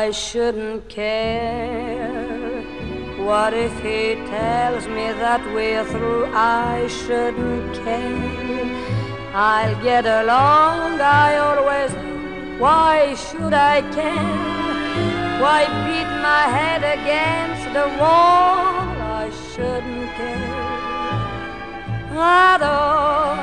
I shouldn't care. What if he tells me that we're through? I shouldn't care. I'll get along, I always do. Why should I care? Why beat my head against the wall? I shouldn't care at all.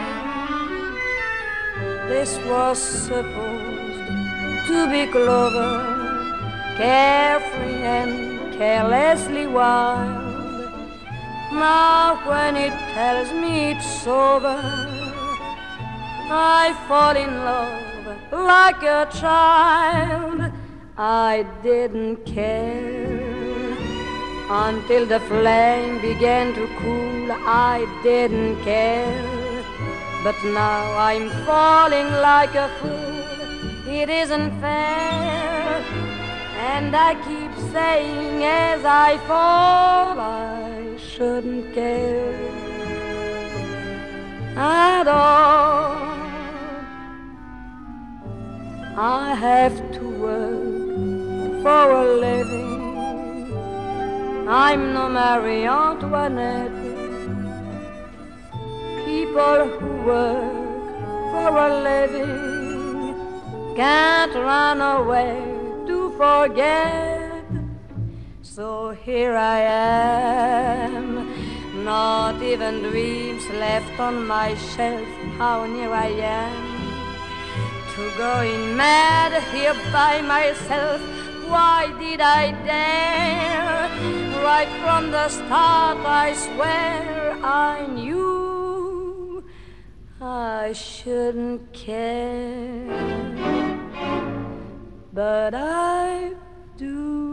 This was supposed to be Clover, carefree and carelessly wild. Now when it tells me it's over, I fall in love like a child. I didn't care until the flame began to cool. I didn't care, but now I'm falling like a fool. It isn't fair, and I keep saying as I fall, I shouldn't care at all. I have to work for a living. I'm no Marie Antoinette. People who work for a living can't run away to forget. So here I am, not even dreams left on my shelf. How near I am to going mad here by myself. Why did I dare? Right from the start I swear I knew I shouldn't care, but I do.